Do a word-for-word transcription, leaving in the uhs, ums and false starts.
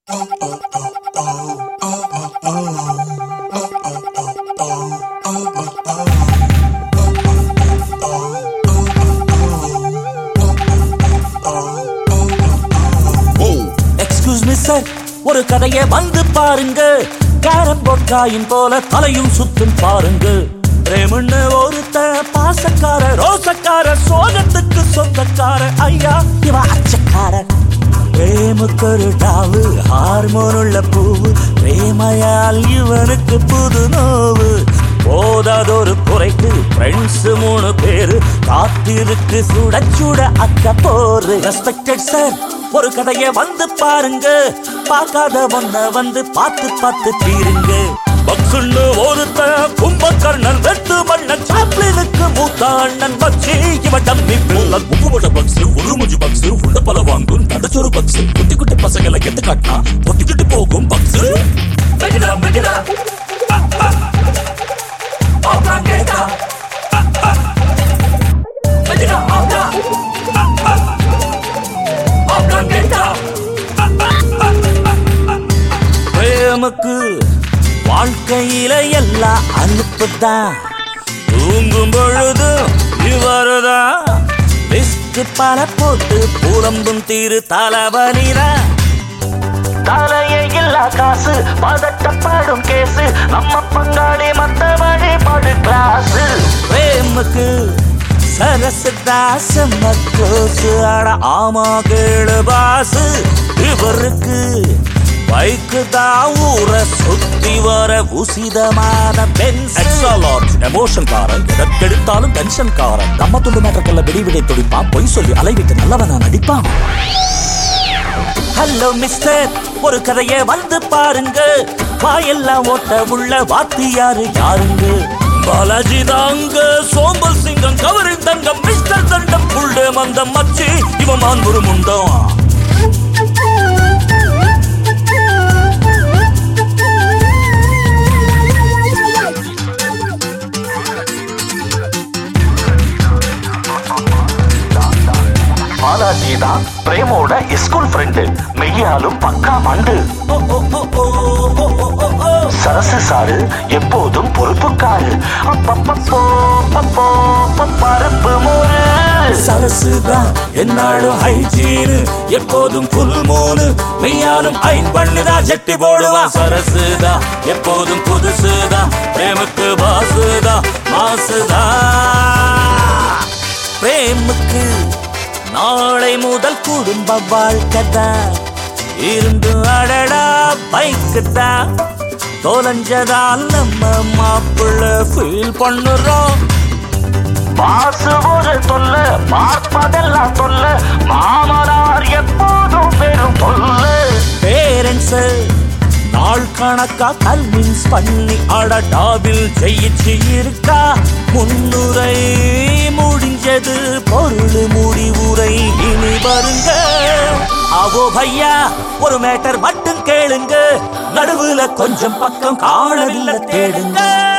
Excuse me sir, ஒரு கதையை வந்து பாருங்க. கேரம் போர்ட் காயின் போல தலையும் சுத்தும் பாருங்க. பிரேமன்னு ஒருத்த பாசக்கார ரோசக்கார சோகத்துக்கு சொந்தக்கார ஐயா இவ அச்சக்காரன். பிரேமுக்கு ஒரு டாவு ஹார்மோன் உள்ள பூவு பிரேமையால் இவனுக்கு புது நோவு. போதாதொரு குறைக்கு ஃப்ரெண்ட்ஸ் மூணு பேரு காத்திருக்கு சுட சுட அக்க போரு. ரெஸ்பெக்டட் சார், ஒரு கதையை வந்து பாருங்க. பார்க்காத ஒன்ன வந்து பார்த்து பார்த்து தீருங்க. பக்ஸுன்னு ஒருத்த கும்பகர்ணன் வெட்டு மன்னன் சாப்ளினுக்கு மூத்த அண்ணன் பக்ஸி இவன் டம்மி பிள்ளன். உப்புவட பக்ஸ் ஒரு முஞ்சு பக்ஸ் உள்ள பல வாங்கும் தடச்சொரு பக்ஸ் குட்டி குட்டி பசங்களை கெட்டு காட்டினா ஒட்டிக்கிட்டு போகும் பக்ஸ். மெகிடா மெகிடா ஆப்ரா கேட்டா மெகிடா ஆப்ரா ஆப்ரா கேட்டா. பிரேமுக்கு வாழ்க்கையில எல்லாம் அனுப்புதான். தூங்கும் பொழுது இவருதான் லிஸ்ட் பல போட்டு புலம்பும் தீரு தலைவலிதான். தலையே இல்லா காசு பதட்டப்படும் கேசு நம்ம பங்காளி மத்த வழிபாடு கிளாஸ். பிரேமுக்கு சரசு தாசம் மக்கோசு அட ஆமா கேளு பாசு. இவருக்கு பைக்கு தான் ஊர சுத்தி வர உசிதமான பென்ஸ். எக்ஸ்ட்ரா லார்ஜ் எமோஷன் காரன் எதற்கெடுத்தாலும் டென்ஷன் காரன். நம்ம துண்டு மேட்டர்கல்ல வெடி விடை துடிப்பான். பொய் சொல்லி அலைவிட்டு நல்லவனா நடிப்பான். ஹலோ மிஸ்டர், ஒரு கதையை வந்து பாருங்க. வாயெல்லாம் ஓட்ட உள்ள வாத்தியாரு யாருங்க? பாலாஜி தாங்க சோம்பல் சிங்கம் கவரின் தங்கம் மிஸ்டர் தண்டம் புள்ளே மந்தம் மச்சி இவன் மான்புரு முண்டம். பாலாஜி தான் பிரேமோட ஸ்கூல் ஃப்ரெண்டு, மெய்யாலும் பக்கா மண்டு. சரசு சாரு எப்போதும் பொறுப்புக்காரு. பருப்பு மோரு சரசுதான் என்னாலும் ஹைஜீனு எப்போதும் புல் மூணு மெய்யாலும் ஐன் பண்ணுதான் ஜெட்டி போடுவான். சரசுதான் எப்போதும் புதுசுதான் பிரேமுக்கு பாசுதான் மாசுதான். பிரேமுக்கு நாளை முதல் குடும்ப வாழ்க்கை தான். இருந்து அடடா பைக்கு தான் தொலைஞ்சதால் நம்ம மாப்பிள்ள ஃபீல் பண்ணுறோம். பாசு ஒரு தொல்ல பார்ப்பதெல்லாம் தொல்ல மாமனார் எப்போதும் பெரும் தொல்ல. பேரண்ட்ஸ் நாள் கணக்கா கல்வின்ஸ் பண்ணி அடடாவில் ஜெயிச்சு இருக்கா. முன்னுரை முடிஞ்சது பொருள் முடிவுரை இனி வருங்க. அவோ பையா ஒரு மேட்டர் மட்டும் கேளுங்க. நடுவுல கொஞ்சம் பக்கம் காணவில்லை தேடுங்க.